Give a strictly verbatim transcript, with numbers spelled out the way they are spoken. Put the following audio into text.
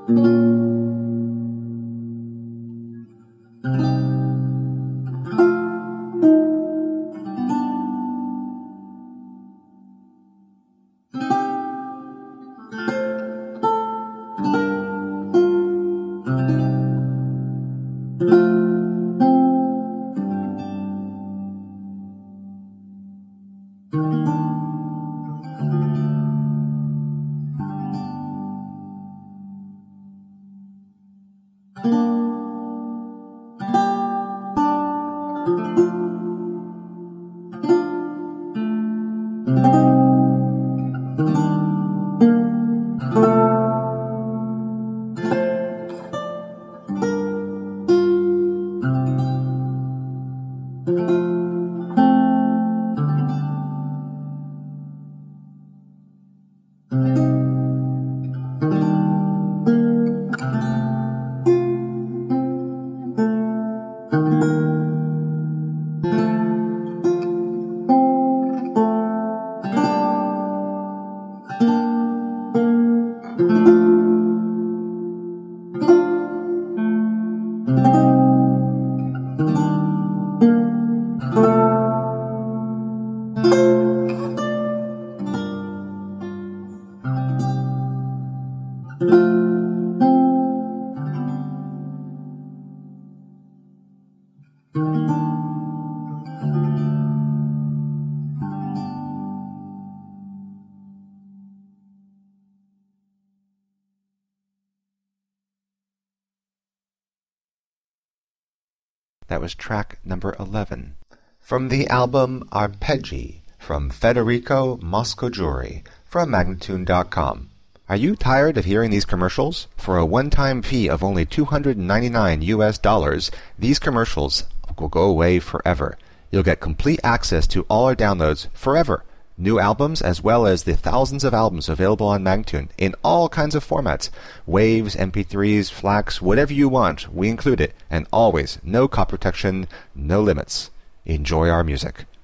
That was track number eleven. From the album Arpeggi, from Federico Moscoggiuri, from Magnatune dot com. Are you tired of hearing these commercials? For a one-time fee of only two hundred ninety-nine U S dollars, these commercials will go away forever. You'll get complete access to all our downloads forever. New albums as well as the thousands of albums available on Magnatune in all kinds of formats. Waves, M P threes, FLACs, whatever you want, we include it. And always, no copy protection, no limits. Enjoy our music.